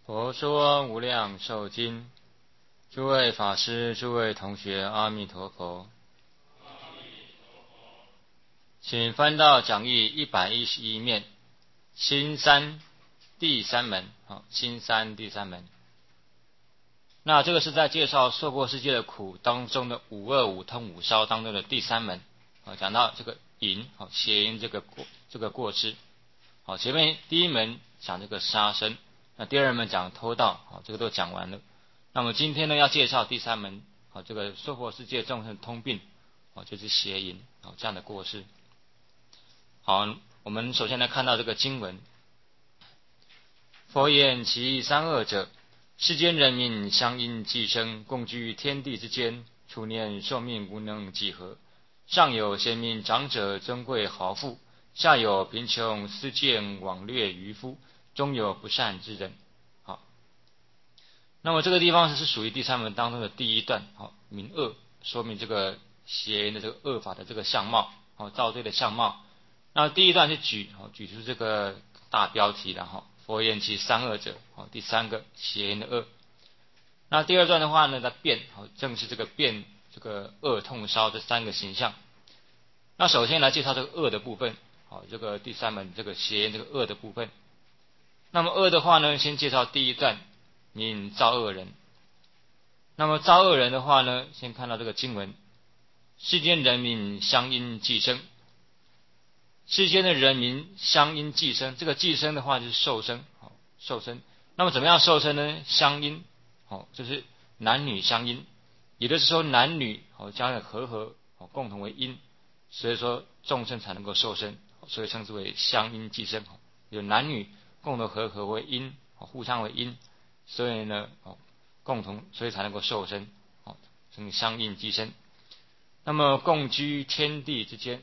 佛说无量寿经，诸位法师、诸位同学，阿弥陀佛。请翻到讲义111面，心三第三门。心三第三门。那这个是在介绍娑婆世界的苦当中的525通五烧当中的第三门。讲到这个淫，邪淫这个过失。前面第一门讲这个杀生，那第二门讲偷盗，这个都讲完了。那么今天呢，要介绍第三门，这个娑婆世界众生的通病，就是邪淫，这样的过失。好，我们首先来看到这个经文。佛言其三恶者，世间人民相应寄生，共居天地之间，处年寿命无能几何。上有贤明长者尊贵豪富，下有贫穷私见枉掠渔夫，中有不善之人。好，那么这个地方是属于第三门当中的第一段，明恶，说明这个邪淫的这个恶法的这个相貌，造罪的相貌。那第一段是举出这个大标题了，佛言其三恶者，第三个邪淫的恶。那第二段的话呢，它变，正是这个变这个恶痛烧这三个形象。那首先来介绍这个恶的部分，这个第三门这个邪淫这个恶的部分。那么恶的话呢，先介绍第一段，名造恶人。那么造恶人的话呢，先看到这个经文，世间人民相应寄生。世间的人民相应寄生，这个寄生的话就是受生，受生。那么怎么样受生呢？相应，就是男女相应，也就是说男女将来和共同为因，所以说众生才能够受生，所以称之为相应寄生。有男女共同和为因，互相为因，所以呢共同，所以才能够受生，称相应寄生。那么共居天地之间，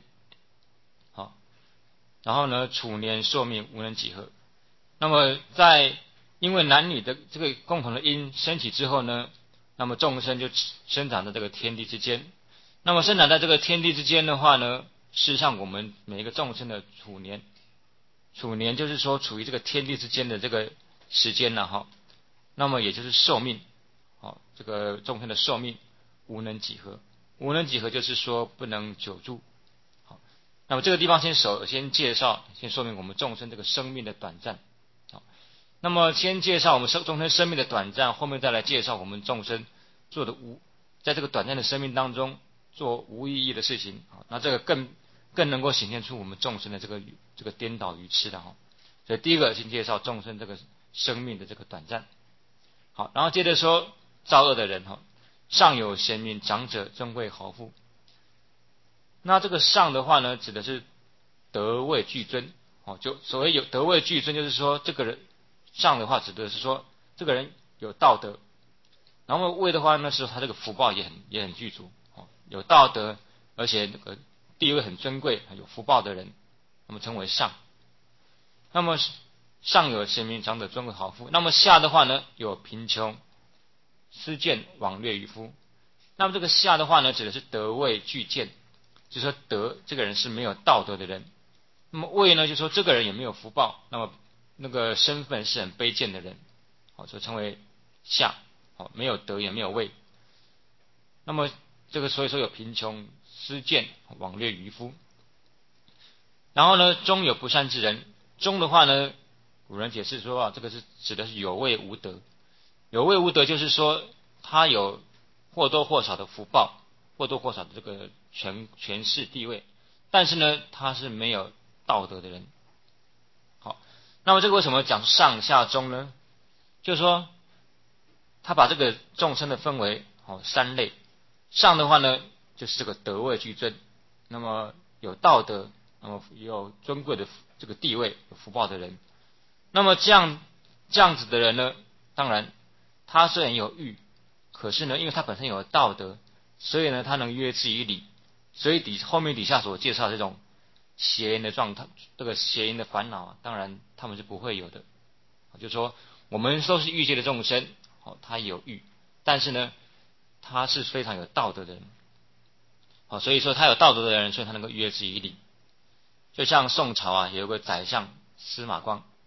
然后呢，处年寿命无能几何。那么因为男女的这个共同的因升起之后呢，那么众生就生长在这个天地之间。那么生长在这个天地之间的话呢，事实上我们每一个众生的处年就是说处于这个天地之间的这个时间了那么也就是寿命，这个众生的寿命无能几何。无能几何就是说不能久住。那么这个地方首先介绍，先说明我们众生这个生命的短暂。那么先介绍我们众生生命的短暂，后面再来介绍我们众生做的在这个短暂的生命当中做无意义的事情。那这个更能够显现出我们众生的这个颠倒愚痴的。所以第一个先介绍众生这个生命的这个短暂。好，然后接着说造恶的人，上有贤明长者尊贵豪富。那这个上的话呢，指的是德位具尊，就所谓有德位具尊，就是说这个人上的话，指的是说这个人有道德，然后位的话呢，是他这个福报也很具足，有道德，而且这个地位很尊贵，有福报的人，那么称为上。那么上有贤明长者尊贵豪富，那么下的话呢，有贫穷私见枉掠渔夫。那么这个下的话呢，指的是德位具贱，就是说德这个人是没有道德的人。那么位呢，就是说这个人也没有福报，那么那个身份是很卑贱的人，所以称为下，没有德也没有位。那么这个所以说有贫穷私见枉掠渔夫。然后呢，中有不善之人。中的话呢，古人解释说这个是指的是有位无德。有位无德就是说他有或多或少的福报，或多或少的这个权势地位，但是呢他是没有道德的人。好，那么这个为什么讲上下中呢？就是说他把这个众生的分为三类。上的话呢，就是这个德位具尊，那么有道德，那么有尊贵的这个地位，有福报的人。那么这样子的人呢，当然他虽然有欲，可是呢因为他本身有道德，所以呢他能约之以礼，所以后面底下所介绍这种邪淫的状态，这个邪淫的烦恼当然他们是不会有的。就是说我们都是欲界的众生，他有欲，但是呢他是非常有道德的人，所以说他有道德的人，所以他能够约之以礼。就像宋朝有个宰相司马光，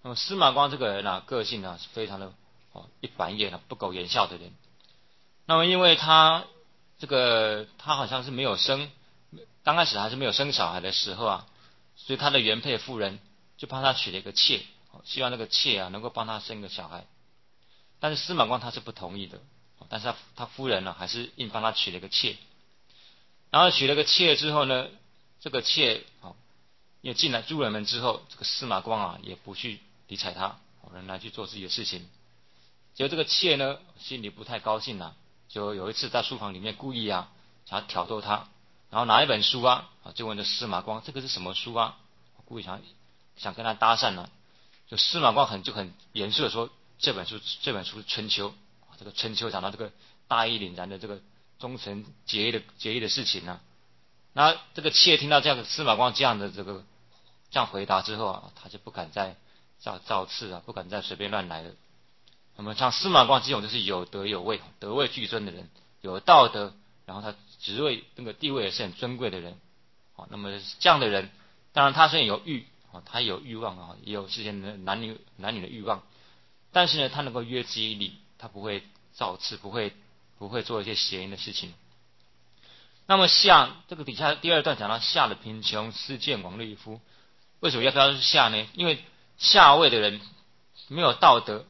那么司马光这个人啊，个性啊是非常的一板一眼不苟言笑的人。那么因为他好像是没有刚开始还是没有生小孩的时候啊，所以他的原配夫人就帮他娶了一个妾，希望那个妾啊能够帮他生个小孩。但是司马光他是不同意的，但是他夫人呢还是硬帮他娶了一个妾。然后娶了个妾之后呢，这个妾因为进来入了门之后，这个司马光啊也不去理睬他，仍然去做自己的事情。结果这个妾呢心里不太高兴啊，就有一次在书房里面故意啊想要挑逗他，然后拿一本书啊就问这司马光这个是什么书啊，故意想跟他搭讪呢。就司马光很严肃的说这本书是春秋，这个春秋讲到这个大义凛然的这个忠诚节义的事情呢。那这个妾听到这样司马光这样回答之后啊，他就不敢再造次啊，不敢再随便乱来了。那么像司马光这种就是有德有位，德位俱尊的人，有道德，然后他职位那个地位也是很尊贵的人。那么这样的人，当然他虽然有他有欲望啊，也有之间的男女的欲望，但是呢，他能够约之以礼，他不会造次，不会做一些邪淫的事情。那么夏这个底下第二段讲到夏的贫穷，思见王律夫，为什么要标是夏呢？因为夏位的人没有道德，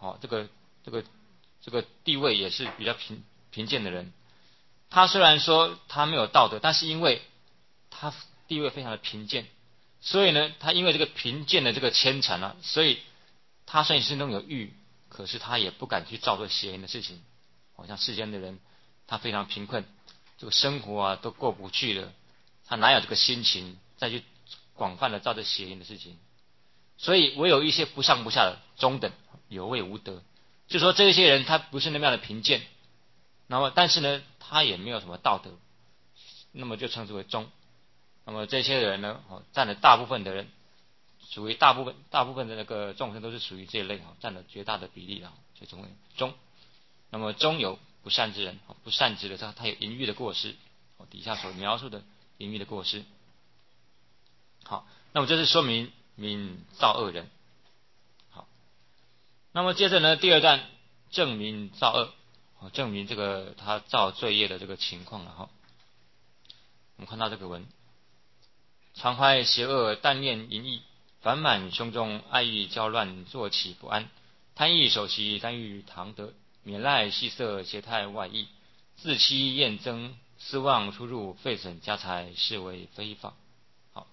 这个地位也是比较贫贱的人。他虽然说他没有道德，但是因为他地位非常的贫贱，所以呢，他因为这个贫贱的这个牵缠啊，所以他虽然心中有欲，可是他也不敢去造作邪淫的事情。好像世间的人，他非常贫困，这个生活啊都过不去了，他哪有这个心情再去广泛的造这邪淫的事情？所以唯有一些不上不下的中等有位无德，就说这些人他不是那么样的贫贱，那么但是呢，他也没有什么道德，那么就称之为中。那么这些人呢，占了大部分的人，属于大部分的那个众生都是属于这一类，占了绝大的比例，就称为中。那么中有不善之人，不善之的他有淫欲的过失，底下所描述的淫欲的过失。好，那么这是说明造恶人。好，那么接着呢，第二段证明造恶，证明这个他造罪业的这个情况了哈。我们看到这个文，常怀邪恶，但念淫逸，烦满胸中，爱欲交乱，坐起不安，贪欲首席，贪欲堂德，免赖戏色，邪态外溢，自欺厌憎，私妄出入，废损家财，是为非法。好，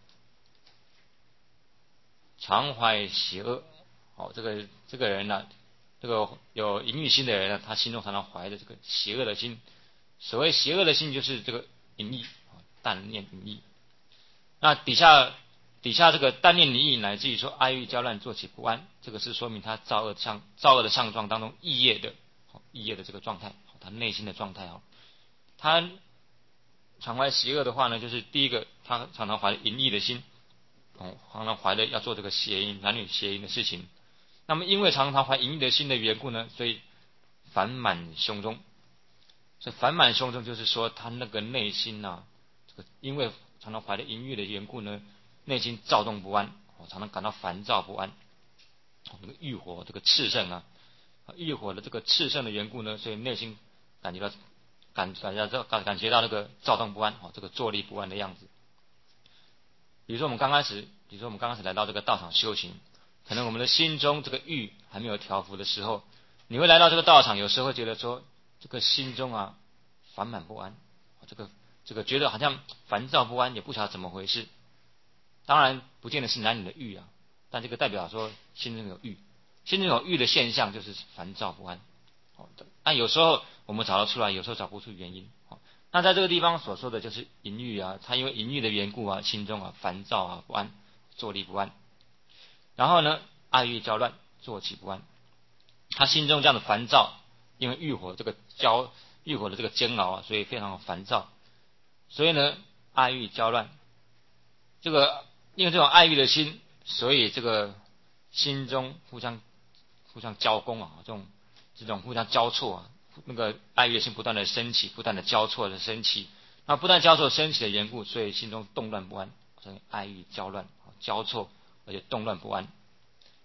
常怀邪恶，这个人呢，这个有淫欲心的人呢，他心中常常怀着这个邪恶的心。所谓邪恶的心，就是这个淫逸，但念淫逸。那底下这个但念淫逸，乃至于说爱欲交乱，坐起不安，这个是说明他造恶的相状当中异业的这个状态，他内心的状态。他常怀邪恶的话呢，就是第一个，他常常怀淫逸的心，常常怀着要做这个男女邪淫的事情。那么因为常常怀淫逸的心的缘故呢，所以烦满胸中。所以烦满胸中就是说他那个内心啊，这个因为常常怀着淫欲的缘故呢，内心躁动不安，常常感到烦躁不安。这个欲火这个炽盛啊，欲火的这个炽盛的缘故呢，所以内心感觉到那个躁动不安，这个坐立不安的样子。比如说我们刚开始来到这个道场修行，可能我们的心中这个欲还没有调伏的时候，你会来到这个道场，有时候会觉得说这个心中啊烦满不安，这个觉得好像烦躁不安，也不晓得怎么回事。当然不见得是男女的欲啊，但这个代表说心中有欲，心中有欲的现象就是烦躁不安。但有时候我们找得出来，有时候找不出原因。那在这个地方所说的就是淫欲啊，他因为淫欲的缘故啊，心中啊烦躁啊不安，坐立不安。然后呢，爱欲交乱，坐起不安。他心中这样的烦躁，因为欲火的这个煎熬啊，所以非常的烦躁。所以呢，爱欲交乱，这个因为这种爱欲的心，所以这个心中互相交攻啊，这种互相交错啊，那个爱欲的心不断的升起，不断的交错的升起，那不断交错升起的缘故，所以心中动乱不安，所以爱欲交乱交错，而且动乱不安。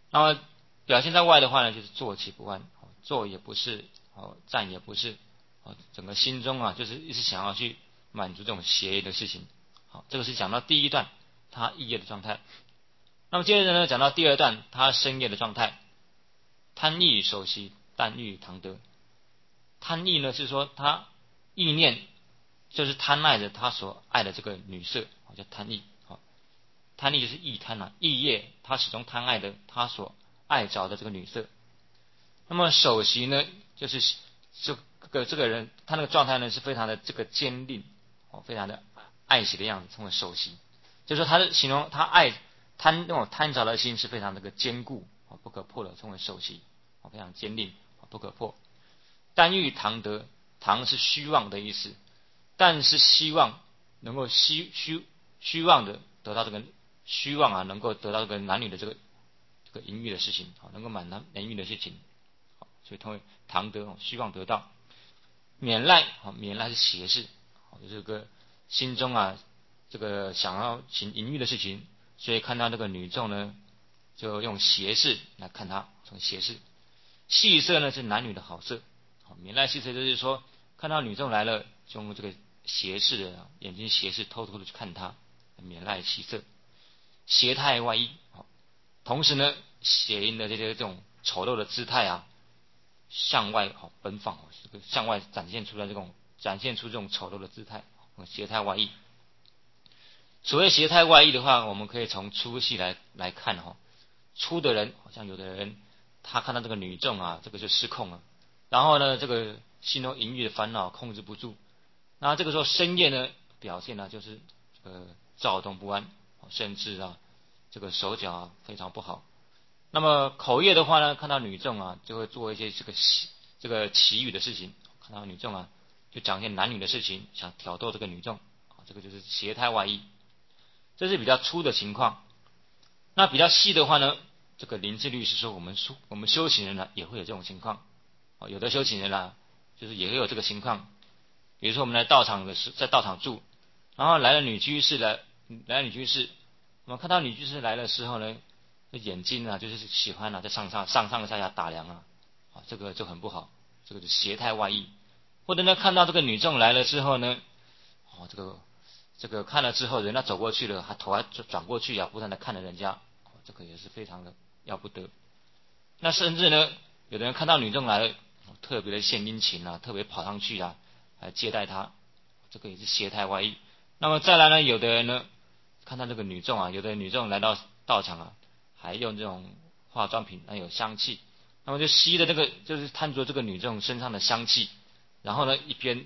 那么表现在外的话呢，就是坐起不安，坐也不是，站也不是，整个心中啊就是一直想要去满足这种邪业的事情。好，这个是讲到第一段他意业的状态。那么接着呢，讲到第二段他身业的状态，贪意守习，但欲堂得。贪意呢是说他意念就是贪爱着他所爱的这个女色，叫贪意。贪意就是意贪啊，意业他始终贪爱的他所爱着的这个女色。那么守习呢，就是这个人他那个状态呢是非常的这个坚定，非常的爱惜的样子，称为守习。就是说他的形容他爱贪那种贪着的心是非常这个坚固，不可破的，称为守习，非常坚定，不可破。但欲堂得，堂是虚妄的意思，但是希望能够虚妄的得到这个虚妄啊，能够得到这个男女的这个淫欲的事情，能够满足淫欲的事情，所以称为堂得，虚妄得到。免赖，免赖是邪事，这个心中啊这个想要行淫欲的事情，所以看到这个女众呢，就用邪事来看她，从邪事。戏色呢是男女的好色，免赖戏色就是说看到女众来了，就用这个斜视的眼睛斜视偷偷的去看她，免赖戏色。邪态外溢，同时呢邪淫的这种丑陋的姿态啊，向外奔放，这个向外展现出这种丑陋的姿态，邪态外溢。所谓邪态外溢的话，我们可以从粗细来看哈。粗的人，好像有的人他看到这个女众啊，这个就失控了，然后呢，这个心中淫欲的烦恼控制不住，那这个时候身业呢表现呢就是这个躁动不安，甚至啊这个手脚啊非常不好。那么口业的话呢，看到女众啊就会做一些这个奇语的事情，看到女众啊就讲一些男女的事情，想挑逗这个女众，这个就是邪态外溢，这是比较粗的情况。那比较细的话呢，这个林志律师说我们修行人呢也会有这种情况，有的修行人啊就是也会有这个情况。比如说我们来道场在道场住，然后来了女居士，我们看到女居士来的时候呢，眼睛啊就是喜欢在上下下打量啊，这个就很不好，这个是邪态外溢。或者呢看到这个女众来了之后呢，这个看了之后，人家走过去了，头还转过去啊，不断的看着人家，这个也是非常的要不得。那甚至呢，有的人看到女众来了，特别的献殷勤啊，特别跑上去啊，来接待她，这个也是邪态外溢。那么再来呢，有的人呢，看到这个女众啊，有的女众来到道场啊，还用这种化妆品，还有香气，那么就吸的这个就是贪着这个女众身上的香气，然后呢，一边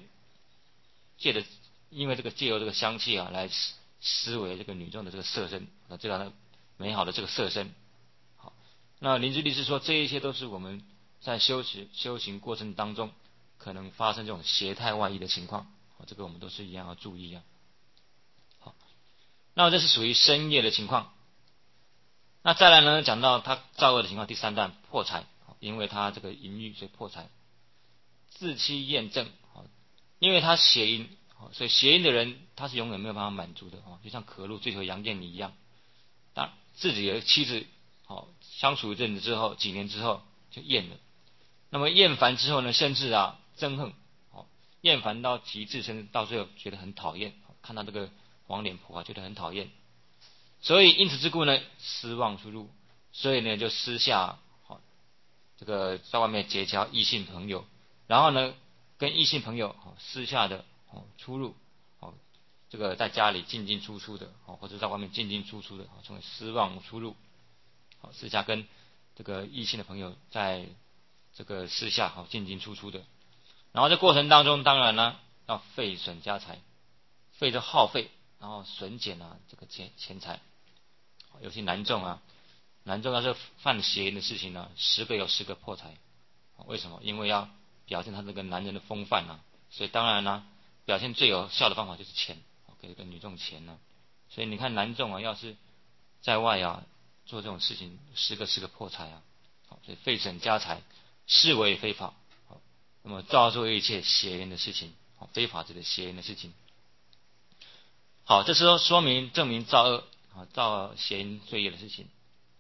因为这个借由这个香气啊，来思维这个女众的这个色身，这样的美好的这个色身。好，那林志律师说，这一些都是我们在修行过程当中可能发生这种邪态外溢的情况，这个我们都是一样要注意啊。好，那这是属于身业的情况。那再来呢，讲到他造恶的情况，第三段破财，因为他这个淫欲所以破财。自欺验证，因为他邪淫，所以邪淫的人他是永远没有办法满足的，就像可露追求杨艳妮一样，当自己的妻子相处一阵子之后，几年之后就厌了，那么厌烦之后呢，甚至憎恨，厌烦到极致，甚至到最后觉得很讨厌，看到这个黄脸婆觉得很讨厌，所以因此之故呢，失望出入，所以呢就私下这个在外面结交异性朋友，然后呢跟异性朋友私下的出入，这个在家里进进出出的，或者在外面进进出出的，称为私望出入，私下跟这个异性的朋友在这个私下进进出出的，然后这过程当中当然呢要费损家财，费就耗费，然后损减这个钱财，尤其男众要是犯邪淫的事情呢，10个有10个破财，为什么？因为要表现他这个男人的风范所以当然呢，表现最有效的方法就是钱，给这个女众钱所以你看男众要是在外做这种事情，10个10个破财所以费损家财，视为非法，那么造作一切邪淫的事情，非法者的邪淫的事情。好，这时候证明造恶，造邪淫罪业的事情。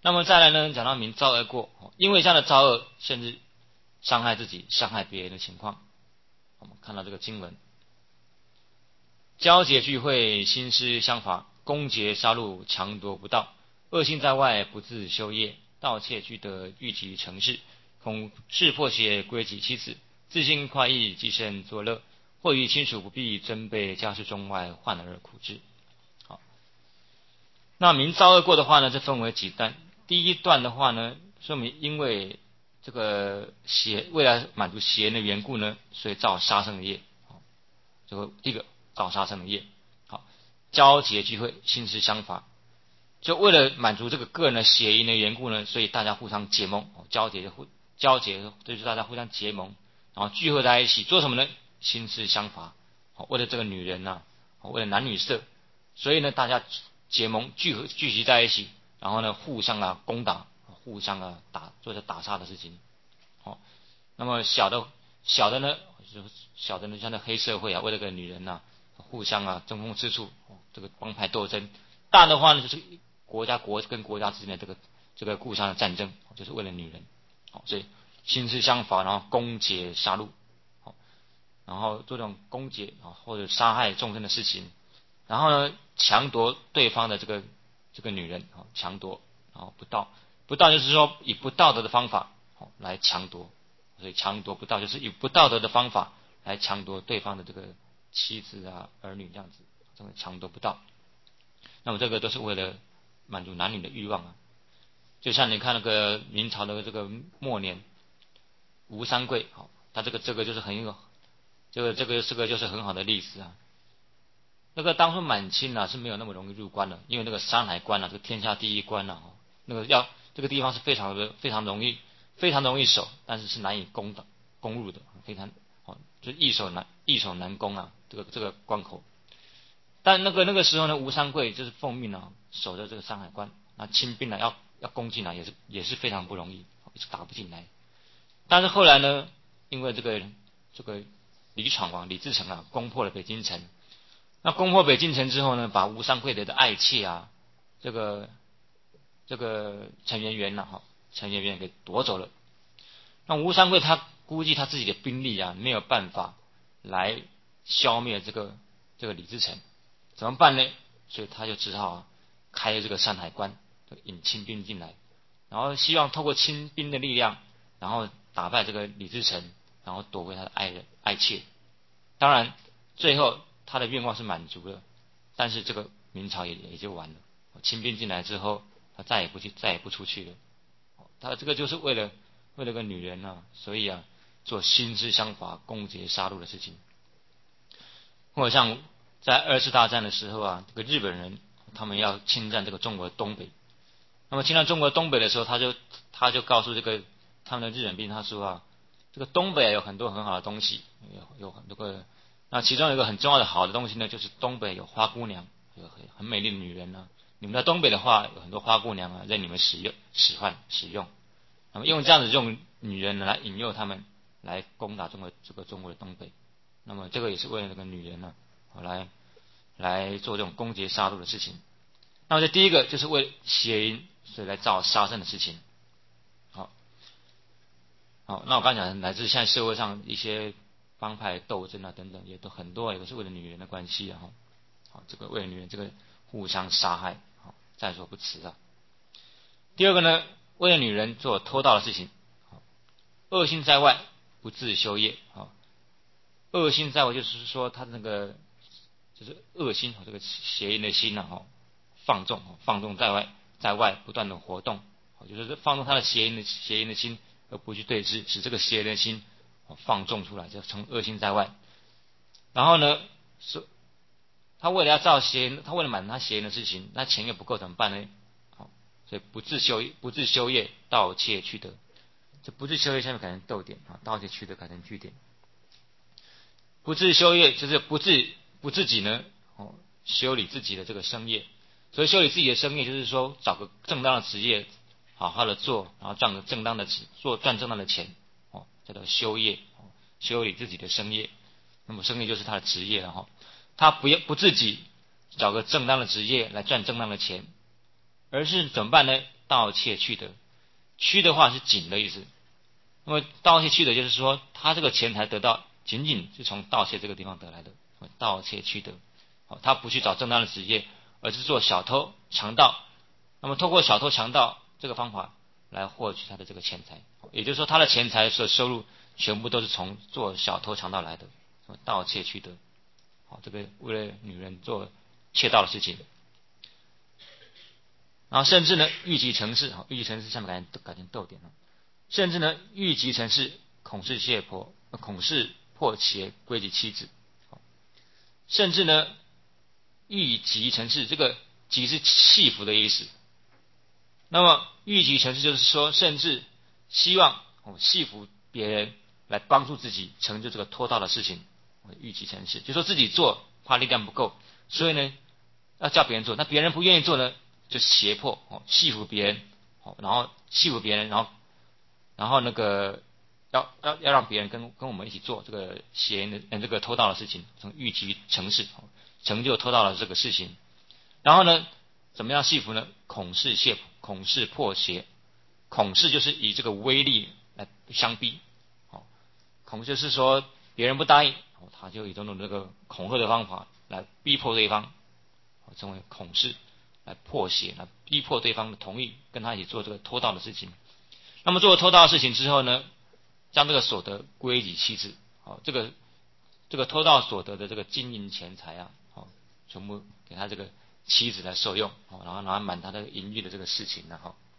那么再来呢，讲到民造恶过，因为这样的造恶，甚至伤害自己、伤害别人的情况。我们看到这个经文：交结聚会，兴师相伐，攻讦杀戮，强夺不道，恶性在外，不自修业，盗窃俱得，欲集成事，恐事破邪，归己妻子，自信快意，既身作乐，或于亲属不必，尊卑家事中外，患而苦之。好，那民造恶过的话呢，这分为几段。第一段的话呢，说明因为这个为了满足邪人的缘故呢，所以造杀生的业。这个第一个造杀生的业。好，交结聚会，兴师相伐，就为了满足这个个人的邪淫的缘故呢，所以大家互相结盟，交结就是大家互相结盟，然后聚合在一起做什么呢？兴师相伐。为了这个女人啊，为了男女色，所以呢大家结盟聚集在一起，然后呢互相攻打，互相做着打杀的事情。那么小的呢，小的呢像那黑社会为了个女人互相争风吃醋，这个帮派斗争。大的话呢，就是国跟国家之间的这个互相的战争，就是为了女人。所以兴师相伐，然后攻讦杀戮，然后做这种攻讦或者杀害众生的事情，然后呢强夺对方的这个女人，强夺，然后不道就是说以不道德的方法来强夺，所以强夺不道就是以不道德的方法来强夺对方的这个妻子儿女，这样子，这个强夺不道。那么这个都是为了满足男女的欲望就像你看那个明朝的这个末年，吴三桂，他这个就是很有这个是个就是很好的例子那个当初满清是没有那么容易入关的，因为那个山海关这个天下第一关那个这个地方是非常容易守，但是是难以攻入的，非常就易守难攻这个关口。但那个时候呢，吴三桂就是奉命守着这个山海关，清兵要攻进来也是非常不容易，一直打不进来。但是后来呢，因为这个李闯王李自成攻破了北京城。那攻破北京城之后呢，把吴三桂的爱妾这个陈圆圆给夺走了。那吴三桂他估计他自己的兵力没有办法来消灭这个李自成，怎么办呢？所以他就只好开这个山海关，引清兵进来，然后希望透过清兵的力量，然后打败这个李自成，然后夺回他的爱妾。当然最后他的愿望是满足了，但是这个明朝也就完了。清兵进来之后，他再也不出去了。他这个就是为了个女人所以做兴师相伐、攻讦杀戮的事情。或者像在二次大战的时候这个日本人他们要侵占这个中国的东北，那么侵占中国东北的时候，他就告诉这个他们的日本兵，他说这个东北有很多很好的东西，有很多个，那其中有一个很重要的好的东西呢，就是东北有花姑娘，有很美丽的女人你们在东北的话，有很多花姑娘任你们使用，那么用这样子用女人来引诱他们来攻打中国的东北，那么这个也是为了那个女人来做这种攻讦杀戮的事情。那么这第一个就是为邪淫，所以来造杀生的事情。好，那我刚讲乃至现在社会上一些帮派斗争等等，也都很多也都是为了女人的关系好，这个为了女人这个互相杀害在所不辞第二个呢，为了女人做偷盗的事情，恶心在外，不自修业恶心在外就是说他的那个就是恶心这个邪淫的心放纵在外不断的活动，就是放纵他的邪淫的心，而不去对峙，使这个邪淫的心放纵出来，就成恶心在外。然后呢，是他为了要造邪淫，他为了满足他邪淫的事情，那钱也不够怎么办呢？所以不自修业，盗窃俱得。这不自修业下面改成逗点盗窃俱得改成句点。不自修业就是不自己呢修理自己的这个生业。所以修理自己的生业就是说找个正当的职业好好的做，然后赚正当的钱叫做修业，修理自己的生业。那么生业就是他的职业了他不自己找个正当的职业来赚正当的钱，而是怎么办呢？ 盗窃去得。去的话是仅的意思，那么盗窃去得就是说他这个钱财得到仅仅是从盗窃这个地方得来的，盗窃去得。他不去找正当的职业，而是做小偷强盗，那么透过小偷强盗这个方法来获取他的这个钱财，也就是说他的钱财所收入全部都是从做小偷强盗来的，盗窃去得。这个为了女人做窃盗的事情，然后甚至呢欲急成事，欲急成事下面改成逗点了，甚至呢欲急成事，恐是破邪归及妻子，甚至呢欲急成事，这个急是气服的意思，那么欲急成事就是说甚至希望戏服别人来帮助自己成就这个偷盗的事情，欲急成事就说自己做怕力量不够，所以呢要叫别人做，那别人不愿意做呢就胁迫戏服别人，然后戏服别人，然后那个要让别人跟我们一起做这个邪淫的这个偷盗的事情，从欲急成事，成就偷盗的这个事情。然后呢怎么样戏服呢？恐是破邪，恐是就是以这个威力来相逼，恐就是说别人不答应，他就以这种这个恐吓的方法来逼迫对方，称为恐是，来破邪，来逼迫对方的同意跟他一起做这个偷盗的事情。那么做了偷盗的事情之后呢，将这个所得归己妻子，这个偷盗所得的这个金银钱财啊，全部给他这个妻子来受用，然后满他的淫欲的这个事情，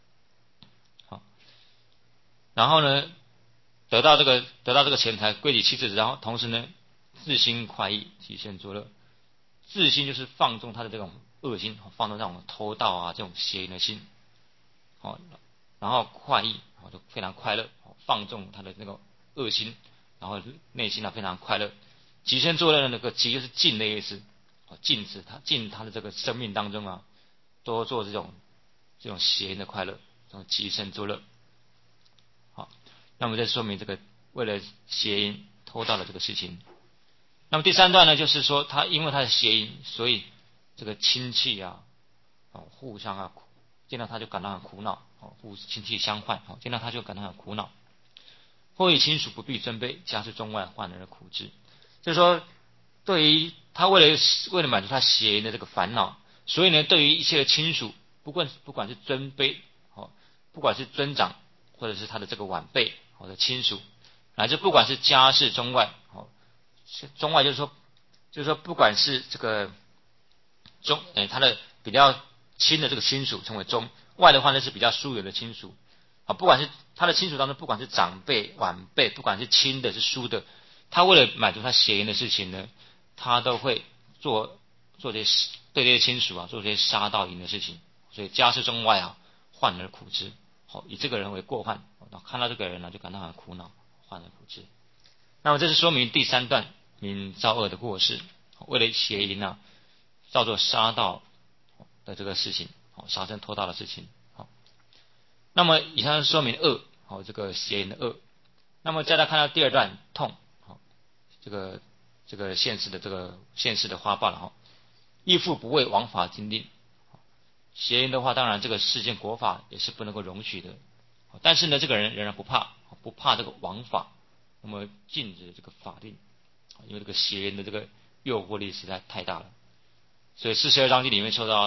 然后呢得到这个钱财归己妻子，然后同时呢自心快意，极限作乐。自心就是放纵他的这种恶心，放纵这种偷盗啊这种邪淫的心，然后快意就非常快乐，放纵他的那个恶心，然后内心非常快乐。极限作乐的那个极就是尽的意思，尽他的这个生命当中啊，多做这种邪淫的快乐，这种极限作乐。好，那么这说明这个为了邪淫偷盗的这个事情。那么第三段呢，就是说他因为他的邪淫，所以这个亲戚啊，互相啊见到他就感到很苦恼，亲戚相患，见到他就感到很苦恼。或以亲属不必尊卑，家事中外患而苦之。就是说，对于他为了满足他邪淫的这个烦恼，所以呢，对于一切的亲属，不管是尊卑，不管是尊长或者是他的这个晚辈或者亲属，乃至不管是家事中外，中外就是说不管是这个他的比较亲的这个亲属称为中，外的话呢是比较疏远的亲属，不管是他的亲属当中，不管是长辈晚辈，不管是亲的是疏的，他为了满足他邪淫的事情呢，他都会做这些对这些亲属做这些杀盗淫的事情，所以家事中外患而苦之。以这个人为过患，看到这个人呢就感到很苦恼，患而苦之。那么这是说明第三段民造恶的过失，为了邪淫造作杀盗的这个事情，杀生偷盗的事情。那么以上是说明恶，这个邪淫的恶。那么再来看到第二段痛，这个现世的花报了。义父不为王法禁令，邪淫的话，当然这个世间国法也是不能够容许的，但是呢，这个人仍然不怕这个王法，那么禁止这个法令，因为这个邪淫的这个诱惑力实在太大了。所以42章经里面说到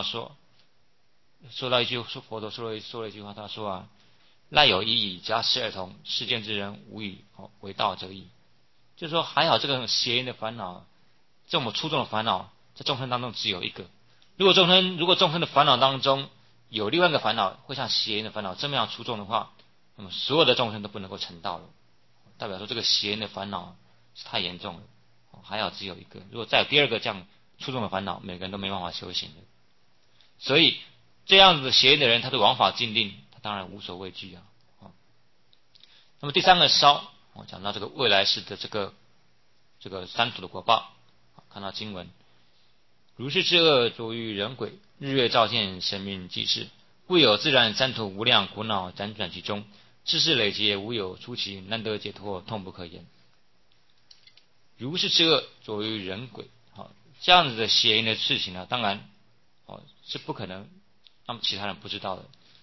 佛陀说了一句话，他说赖有一以加12同，世间之人无以为道者矣。就是说还好这个邪淫的烦恼，这么粗重的烦恼，在众生当中只有一个。如果众生的烦恼当中有另外一个烦恼会像邪淫的烦恼这么样粗重的话，那么所有的众生都不能够成道了，代表说这个邪淫的烦恼是太严重了，还好只有一个。如果再有第二个这样粗重的烦恼，每个人都没办法修行的。所以这样子的邪淫的人，他对王法禁令，他当然无所畏惧。那么第三个烧，讲到这个未来世的这个三途的果报，看到经文，如是之恶着于人鬼，日月照见，神明济世，故有自然三途无量苦恼辗转其中，世事累劫无有出期，难得解脱痛不可言。如是之恶着于人鬼，这样子的邪淫的事情呢，当然是不可能让其他人不知道的。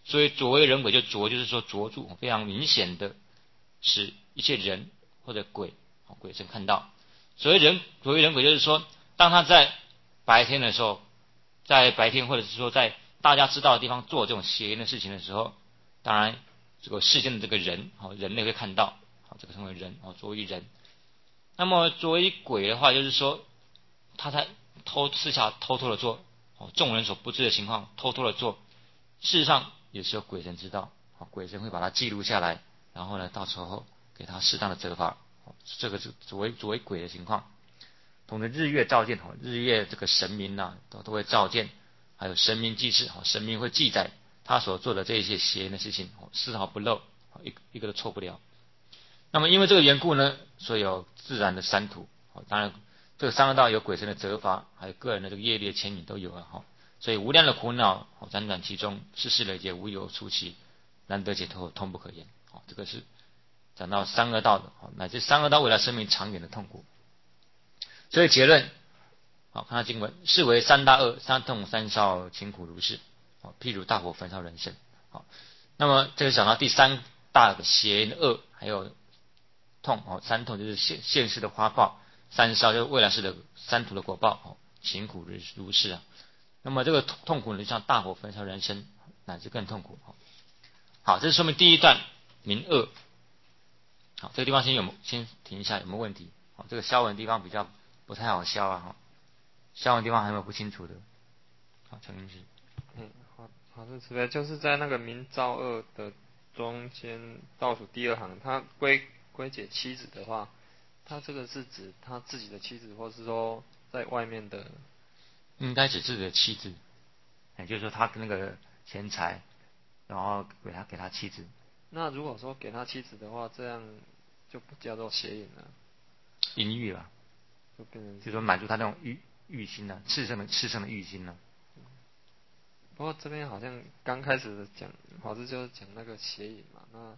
所以浊为人鬼，就浊就是说浊住，非常明显的使一切人或者鬼鬼神看到。所谓浊为人鬼，就是说当他在白天的时候，在白天或者是说在大家知道的地方做这种邪淫的事情的时候，当然这个世间的这个人人类会看到，这个称为人浊为人。那么作为鬼的话，就是说他在私下偷偷的做，众人所不知的情况偷偷的做，事实上也是有鬼神知道，鬼神会把它记录下来，然后呢到时候给他适当的责罚，这个是作为鬼的情况。同时日月照见，日月这个神明都会照见，还有神明记事，神明会记载他所做的这一些邪淫的事情，丝毫不漏，一个都错不了。那么因为这个缘故呢，所以有自然的三途，当然这个三恶道有鬼神的责罚，还有个人的这个业力的牵引都有了，所以无量的苦恼辗转其中，世事累劫无有出期，难得解脱，痛不可言。这个是讲到三恶道的，乃至三恶道未来生命长远的痛苦。所以结论，看到经文，是为三大恶，三痛三烧，勤苦如是，譬如大火焚烧人身。那么这个讲到第三大的邪淫恶，还有痛，三痛就是现世的花报，三烧就是未来世的三途的果报，勤苦如是啊。那么这个痛苦呢，就像大火焚烧人身，乃至更痛苦。好，这是说明第一段明恶。好，这个地方先停一下，有没有问题？这个消文的地方比较不太好消啊，消文的地方还有没有不清楚的？好，陈律师。 好的，慈悲就是在那个明造恶的中间倒数第二行，他归解妻子的话，他这个是指他自己的妻子，或是说在外面的？ 应该指自己的妻子，也就是说他的那个钱财，然后给他妻子。 那如果说给他妻子的话，这样就不叫做邪淫了， 淫欲了， 就变成就是说满足他那种欲心了，炽盛的欲心了。 不过这边好像刚开始的讲，好像就是讲那个邪淫嘛，那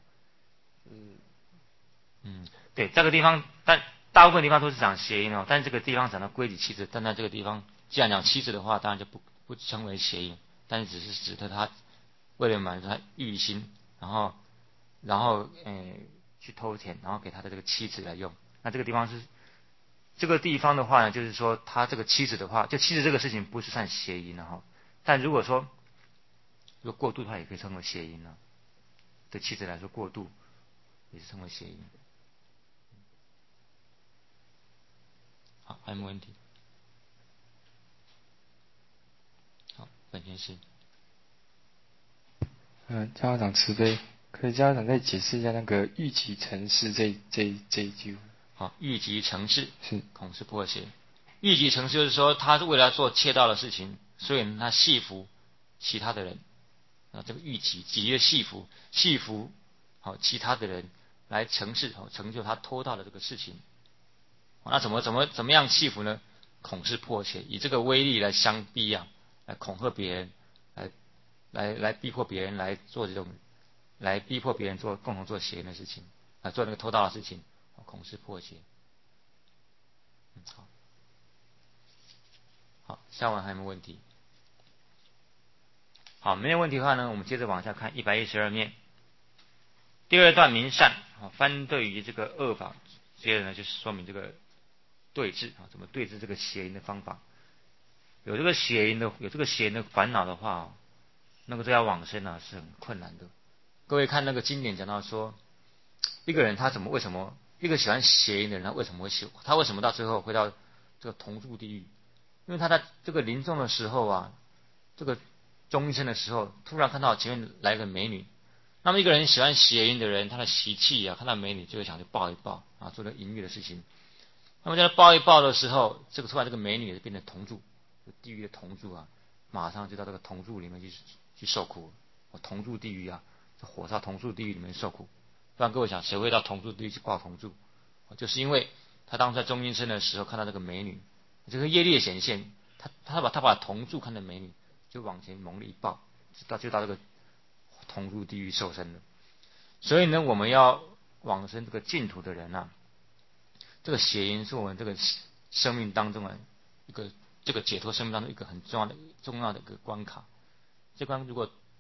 对，这个地方，但大部分地方都是讲邪淫但是这个地方讲到归己妻子，但在这个地方既然讲妻子的话，当然就不称为邪淫，但是只是指的他为了满足他欲心，然后去偷钱，然后给他的这个妻子来用。那这个地方的话呢，就是说他这个妻子的话，就妻子这个事情不是算邪淫了但如果说过度的话，也可以称为邪淫了。对妻子来说，过度也是称为邪淫。好，还有没有问题？好，本件事。 家长慈悲，可以家长再解释一下那个欲集成事这一句？ 好，欲集成事是恐是破邪。欲集成事就是说，他是为了做窃盗的事情，所以他戏服其他的人这个欲集的戏服其他的人来成事成就他偷盗的这个事情。那怎么样戏服呢？恐是破邪，以这个威力来相逼来恐吓别人，来逼迫别人来做来逼迫别人共同做邪淫的事情，做那个偷盗的事情，恐是破邪。好，下文还有没有问题？好，没有问题的话呢，我们接着往下看112面。第二段明善，翻对于这个恶法，接着呢就是说明这个对治怎么对治这个邪淫的方法。有这个邪淫的烦恼的话，那个这要往生是很困难的。各位看那个经典讲到说，一个人他为什么一个喜欢邪淫的人，他为什么到最后会到这个同住地狱？因为他在这个临终的时候这个终生的时候，突然看到前面来个美女。那么一个人喜欢邪淫的人，他的习气看到美女就会想去抱一抱做那淫欲的事情。那么在抱一抱的时候，突然这个美女也变成同住，地狱的同住马上就到这个同住里面去受苦。同住地狱火烧同住地狱里面受苦。不然各位想，谁会到同住地狱去抱同住？就是因为他当时在中阴身的时候看到这个美女，这个业力的显现，他把同住看的美女就往前猛力一抱，就到这个同住地狱受生了。所以呢，我们要往生这个净土的人这个邪淫是我们这个生命当中这个解脱生命当中一个很重要的一个关卡。这关如果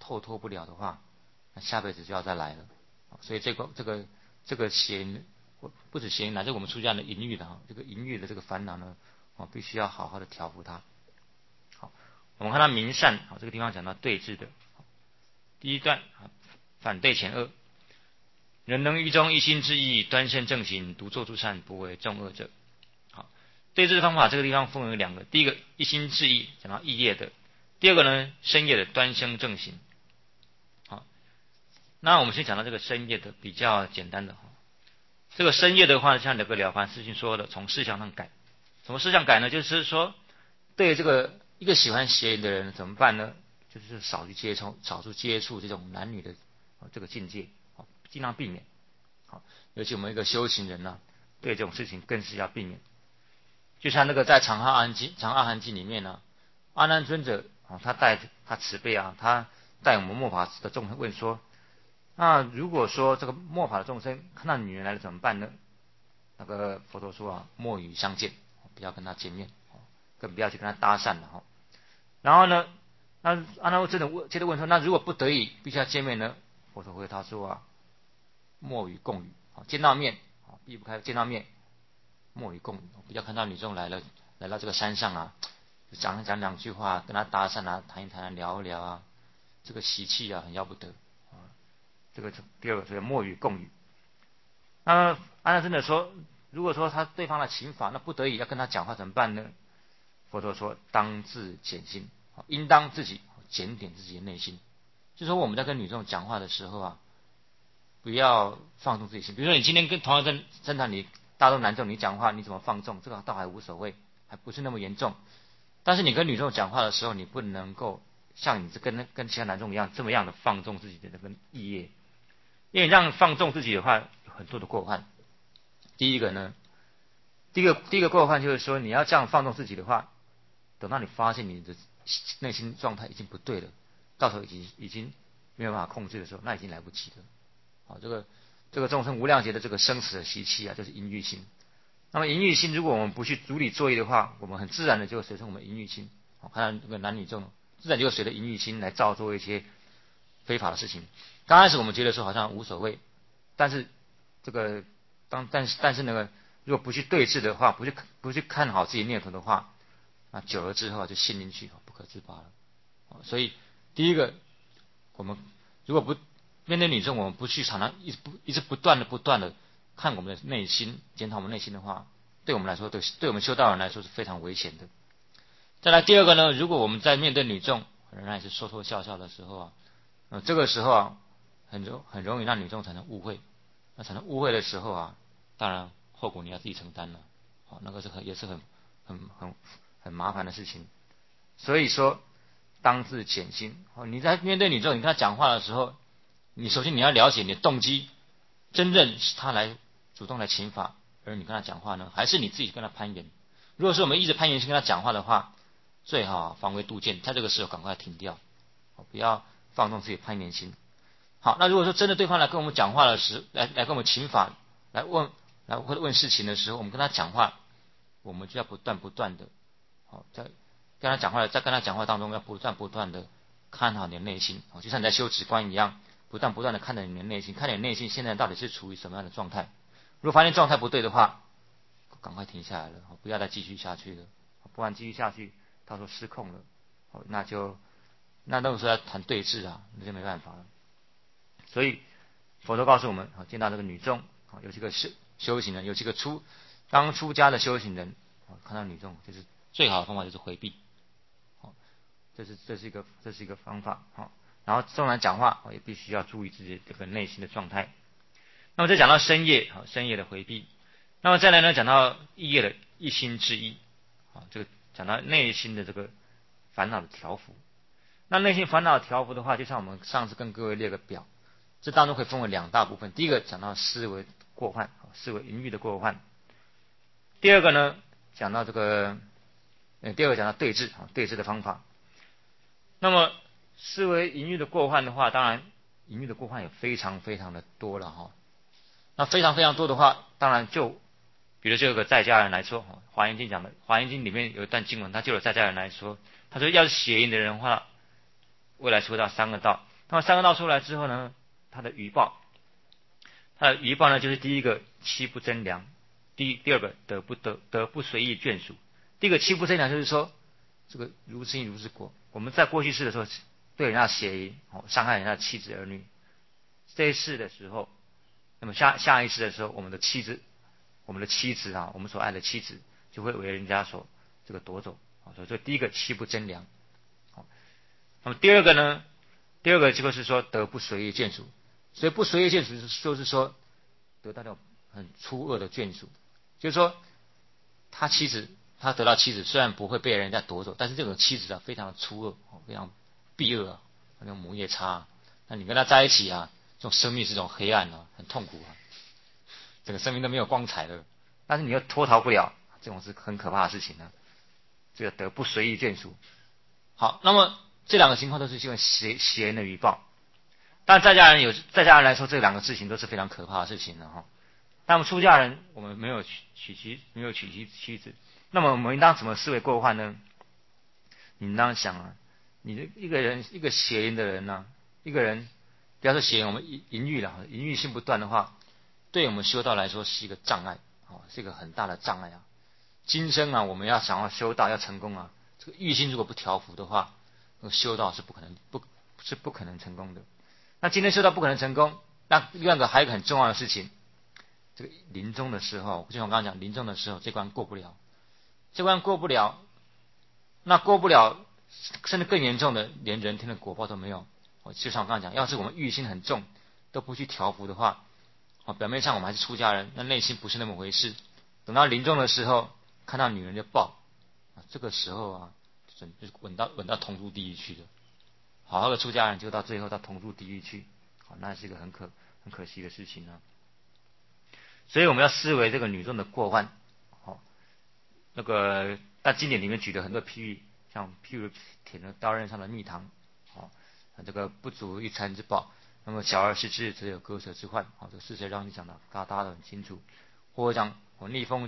透脱不了的话，那下辈子就要再来了。所以这个邪淫，不止邪淫，乃至我们出家的淫欲的这个淫欲的这个烦恼呢，必须要好好的调伏它。好，我们看到明善，这个地方讲到对治的。第一段，反对前恶，人能于中一心之意，端正正行，独作诸善，不为众恶者。好，对治的方法这个地方分为两个，第一个一心之意，讲到意业的；第二个呢，身业的端正正行。好，那我们先讲到这个身业的比较简单的。这个身业的话，像这个了凡四训说的，从事项上改。什么事项改呢？就是说，对这个一个喜欢邪淫的人怎么办呢？就是少去接触这种男女的这个境界，尽量避免。好，尤其我们一个修行人呢，对这种事情更是要避免。就像那个在长阿含经里面呢，阿难尊者他慈悲啊，他带我们末法的众生问说，那如果说这个末法的众生看到女人来了怎么办呢？那个佛陀说啊，莫与相见，不要跟他见面，更不要去跟他搭讪了。然后呢，那阿难尊者接着问说，那如果不得已必须要见面呢？佛陀回答说啊，莫与共语，见到面避不开见到面，莫与共语，不要看到女众来到这个山上啊，讲两句话，跟他搭讪啊，谈一谈，聊一聊啊，这个习气啊很要不得。这个第二个是莫与共语。那阿难尊者说，如果说对方的情法，那不得已要跟他讲话怎么办呢？佛陀说，当自检心，应当自己检点自己的内心。就是说我们在跟女众讲话的时候啊，不要放纵自己心。比如说你今天跟同样在那里大众男众你讲话，你怎么放纵，这个倒还无所谓，还不是那么严重。但是你跟女众讲话的时候，你不能够像你跟其他男众一样这么样的放纵自己的那个意业，因为你这样放纵自己的话，有很多的过患。第一个过患就是说，你要这样放纵自己的话，等到你发现你的内心状态已经不对了，到时候已经没有办法控制的时候，那已经来不及了。好，这个众生无量劫的这个生死的习气啊，就是淫欲心。那么淫欲心，如果我们不去处理作业的话，我们很自然的就会随着我们淫欲心，看到这个男女众，自然就会随着淫欲心来造作一些非法的事情。刚开始我们觉得说好像无所谓，但是这个但是那个如果不去对治的话，不去看好自己念头的话，那久了之后就陷进去，不可自拔了。所以第一个，我们如果不面对女众，我们不去常常一直不断的看我们的内心，检讨我们内心的话，对我们来说，对我们修道人来说是非常危险的。再来第二个呢，如果我们在面对女众仍然是说说笑笑的时候啊，这个时候啊，很容易让女众产生误会。那产生误会的时候啊，当然后果你要自己承担了。那个也是很麻烦的事情。所以说，当自检心。你在面对女众，你跟她讲话的时候，你首先你要了解你的动机，真正是她来主动来侵犯，而你跟她讲话呢，还是你自己跟她攀岩？如果是我们一直攀岩性跟她讲话的话，最好防微杜渐，在这个时候赶快停掉，不要放纵自己攀岩心。好，那如果说真的对方来跟我们讲话的时候，来跟我们请法，或者问事情的时候，我们跟他讲话，我们就要不断的，在跟他讲话当中要不断的看好你的内心，就像你在修止观一样，不断的看着你的内心，看你的内心现在到底是处于什么样的状态。如果发现状态不对的话，赶快停下来了，不要再继续下去了，不然继续下去，到时候失控了，那时候要谈对峙啊，那就没办法了。所以佛陀告诉我们，见到这个女众，有几个修行人，有几个刚出家的修行人，看到女众，就是最好的方法就是回避，这是一个方法。然后纵然讲话，也必须要注意自己这个内心的状态。那么再讲到身业的回避，那么再来呢，讲到意业的一心之意，这个讲到内心的这个烦恼的调伏。那内心烦恼调伏的话，就像我们上次跟各位列个表，这当中可以分为两大部分。第一个讲到思维过患，思维淫欲的过患；第二个呢，讲到对治，对治的方法。那么思维淫欲的过患的话，当然淫欲的过患也非常的多了那非常多的话，当然就比如这个在家人来说，华严经讲的，华严经里面有一段经文，他就有在家人来说，他说要是邪淫的人的话，未来说到三个道， 那么三个道出来之后呢，它的余报呢，就是第一个妻不争良，第二个得不随意眷属。第一个妻不争良就是说，这个如是因如是果。我们在过去世的时候对人家邪淫，伤害人家的妻子儿女，这一世的时候，那么下一世的时候，我们的妻子啊，我们所爱的妻子就会为人家所这个夺走。所以这第一个妻不争良。那么第二个就是说得不随意眷属。所以不随意眷属就是说得到那种很粗恶的眷属，就是说他得到妻子虽然不会被人家夺走，但是这种妻子啊非常的粗恶，非常避恶，那种母夜叉，那你跟他在一起啊，这种生命是一种黑暗啊，很痛苦啊，整个生命都没有光彩了，但是你又脱逃不了，这种是很可怕的事情呢。这个得不随意眷属。好，那么这两个情况都是因为邪人的余报。但在家人来说，这两个事情都是非常可怕的事情的哈。但我们出家人，我们没有娶妻子，那么我们应当怎么视为过患呢？你应当想啊，你的一个邪淫的人呢，一个人不要说邪淫，我们淫欲了，淫欲性不断的话，对我们修道来说是一个障碍，是一个很大的障碍啊。今生啊，我们要想要修道要成功啊，这个欲心如果不调伏的话，那个修道是不可能成功的。那今天修道不可能成功，那另外还有一个很重要的事情，这个临终的时候，就像我刚刚讲，临终的时候这关过不了，那过不了，甚至更严重的，连人天的果报都没有。就像我刚刚讲，要是我们欲心很重，都不去调伏的话，表面上我们还是出家人，那内心不是那么回事。等到临终的时候，看到女人就抱，这个时候啊，就稳到同入地狱去的。好好的出家人就到最后到同入地狱去，那是一个很可惜的事情呢。所以我们要视为这个女众的过患。那个在经典里面举了很多譬喻，像譬如舔了刀刃上的蜜糖，这个不足一餐之饱，那么小儿失志则有割舌之患。这个事实让你讲的大家都很清楚。或者讲逆风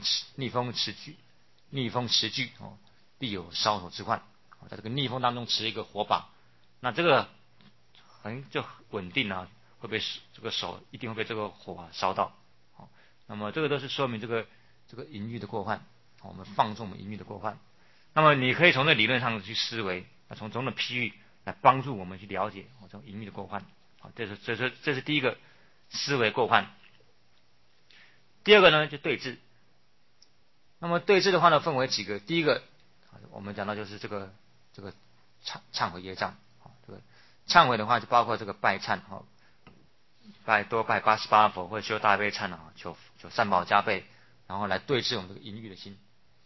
持炬，必有烧手之患。在这个逆风当中持一个火把，那这个就稳定啊，会被这个手一定会被这个火烧到。那么这个都是说明这个淫欲的过患，我们放纵我们淫欲的过患。那么你可以从这理论上去思维，从种种譬喻来帮助我们去了解这种淫欲的过患。这是第一个思维过患。第二个呢，就对治。那么对治的话呢，分为几个。第一个，我们讲到就是这个忏悔业障。这个忏悔的话，就包括这个拜忏，多拜88佛，或者修大悲忏啊，求善报加倍，然后来对治我们这个淫欲的心。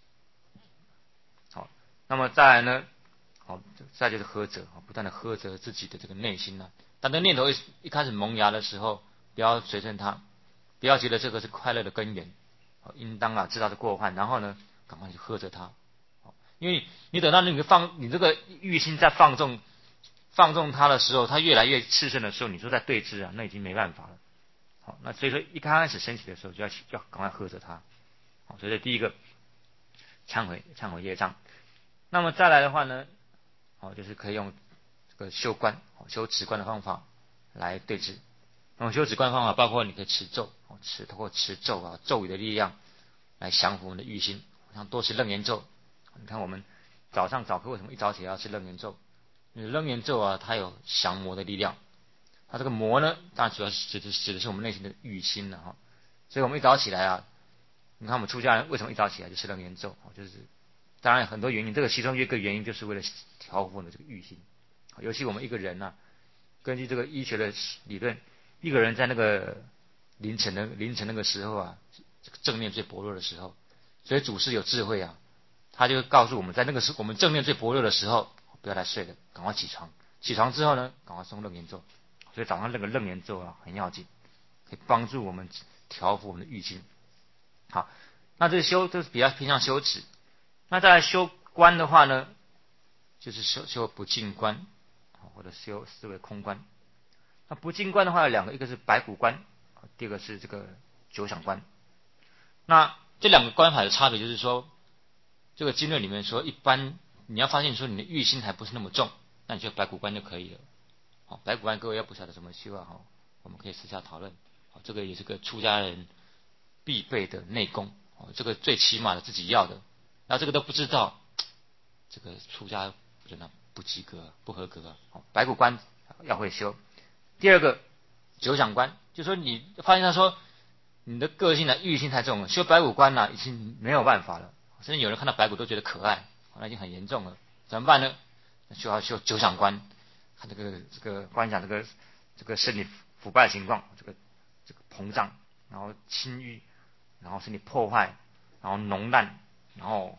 好，那么再来呢，再就是呵责，不断的呵责自己的这个内心呢。当这念头一开始萌芽的时候，不要随顺它，不要觉得这个是快乐的根源，应当知道的过患，然后呢，赶快去呵责它。因为你等到你这个欲心在放纵它的时候，它越来越炽盛的时候，你说在对治啊，那已经没办法了。好，那所以说一开始升起的时候就要赶快呵责它。好，所以第一个忏悔业障。那么再来的话呢，就是可以用这个修止观的方法来对治。那么修止观方法包括你可以持咒，通过持咒啊，咒语的力量来降服我们的欲心，像多持楞严咒。你看我们早课为什么一早起来要吃楞严咒？因为楞严咒啊，它有降魔的力量。它这个魔呢，当然主要是指的是我们内心的欲心了。所以我们一早起来啊，你看我们出家人为什么一早起来就吃楞严咒？就是当然很多原因，这个其中一个原因就是为了调伏我们这个欲心。尤其我们一个人呢，根据这个医学的理论，一个人在那个凌晨那个时候啊，这个正念最薄弱的时候，所以祖师有智慧啊，他就告诉我们，在那个时候我们正念最薄弱的时候，不要再睡了，赶快起床。起床之后呢，赶快诵楞严咒。所以早上那个楞严咒啊很要紧，可以帮助我们调伏我们的欲心。好，那这是比较偏向修止。那再来修观的话呢，就是修不净观，或者修思维空观。那不净观的话有两个，一个是白骨观，第二个是这个九想观。那这两个观法的差别就是说，这个经论里面说，一般你要发现说你的欲心还不是那么重，那你就白骨观就可以了。 好，白骨观各位要不晓得怎么修啊，哈，我们可以私下讨论。好，这个也是个出家人必备的内功，哦，这个最起码的自己要的，那这个都不知道，这个出家人呢不及格不合格啊。好，白骨观要会修。第二个九想观，就说你发现他说你的个性呢欲性太重了，修白骨观呢已经没有办法了，甚至有人看到白骨都觉得可爱，那已经很严重了，怎么办呢？就要修九想观，看这个观想这个身体腐败的情况，这个膨胀，然后轻郁，然后身体破坏，然后脓烂，然后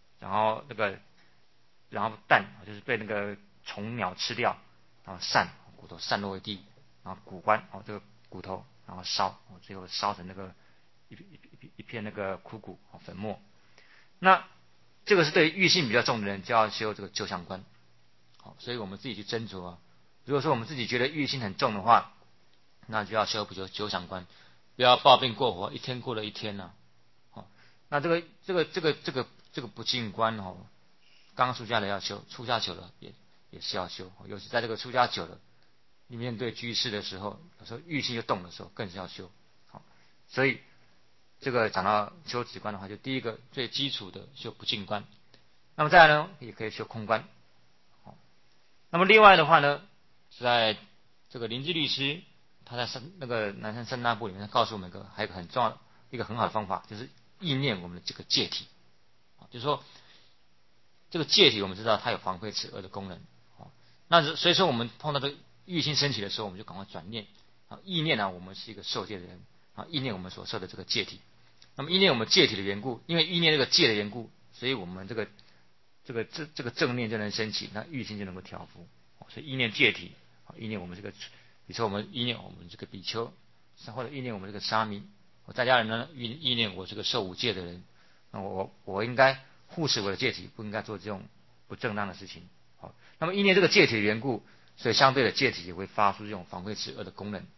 蛋就是被那个虫鸟吃掉，然后骨头散落一地，然后骨棺这个骨头然后烧，最后烧成那个一片那个枯骨粉末。那这个是对于欲性比较重的人就要修这个九想观。好，所以我们自己去斟酌啊。如果说我们自己觉得欲性很重的话，那就要修补九想观，不要抱病过活，一天过了一天呢。好，那这个不净观哦，刚出家的要修，出家久了也是要修，尤其在这个出家久了，你面对居士的时候，有时候欲性就动的时候，更是要修。好，所以这个讲到修止观的话，就第一个最基础的修不净观，那么再来呢，也可以修空观。好，那么另外的话呢，在这个林志律师他在那个南山三大部里面告诉我们还有一个很重要的一个很好的方法，就是意念我们的这个戒体。就是说这个戒体我们知道它有防非止恶的功能。那所以说我们碰到这个欲心升起的时候，我们就赶快转念意念呢，我们是一个受戒的人意念我们所受的这个戒体。那么意念我们戒体的缘故，因为意念这个戒的缘故，所以我们这个正念就能升起，那欲心就能够调伏。所以意念戒体，意念我们这个，比如说我们意念我们这个比丘，或者意念我们这个沙弥，我在家人呢意念我这个受五戒的人，那我应该护持我的戒体，不应该做这种不正当的事情。好，那么意念这个戒体的缘故，所以相对的戒体也会发出这种防非止恶的功能。